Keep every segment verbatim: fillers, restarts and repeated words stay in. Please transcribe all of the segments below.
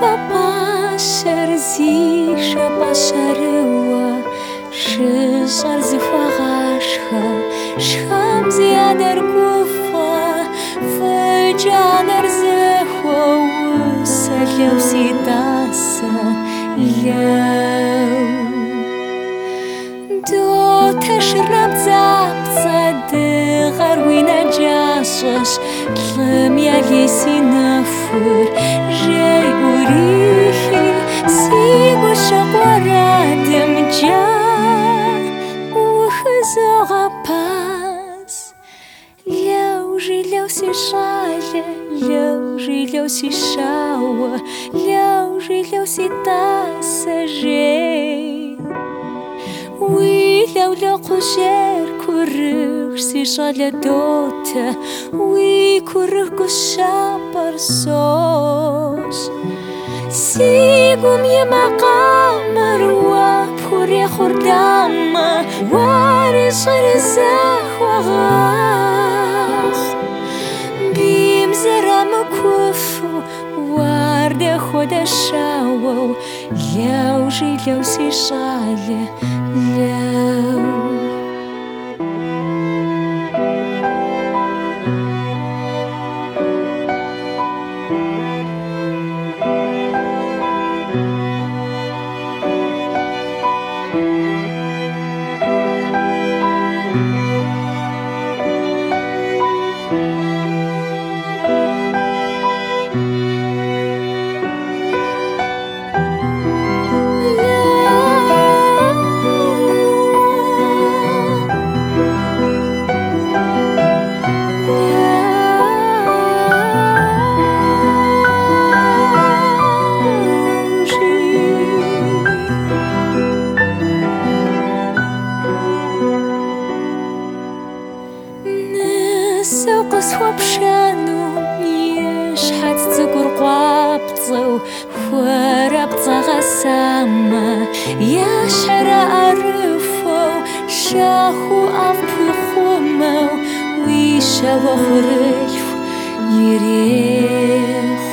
بباشر زیش باشروا ششار زفاغاشها شام زیادر گوفا فجانر زخوا وسلو سیداسا لو دو تشرب زبزد غروي نجاشش لم يليسي نفور جاي وريحي سيبو شقورا دمجا وخزوغا باس لو جي لو سي شالة لو جي لو سي شاوة لو جي لو سي تاسا جاي وي لو لقو شير كورر سي شالة دوتا وي كورر كشابر صوش سيقوم يما قامر وابخوري خرداما وارش رزاح وغاخ بيمزرا مكوفو وارد خود الشاوو لو جي لو سي شالة لو سوق بشانو يشحت تقر قابطو وربط غسامة يشعر أرفو شاخو أفو خمو ويشا وخريف يريخ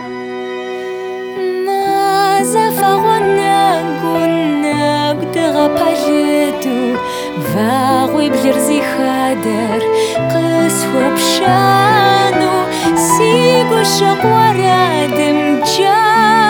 ما زفغنا قلنا قدغا باجدو فاغوي بلرزي خادر قسوة بشانو سيقو شقورا دمجا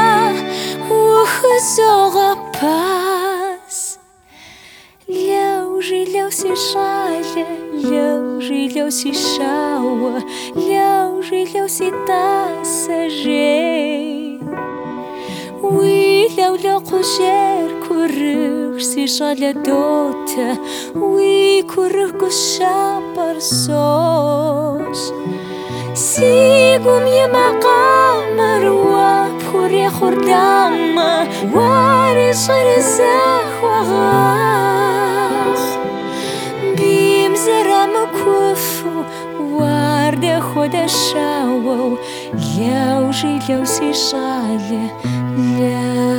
وخزوغا باس لو جي لو سي شالة لو جي لو سي شاوة لو جي لو سي تاسا جاي وي لو لقو شير كورر سي شالة دوتا وي كورر كشابر صوش سيقوم يما قامر وابخوري خرداما وارش رزاح وغاخ بيمزرا مكوفو وارد خود الشاوو لو جي لو سي شالة لو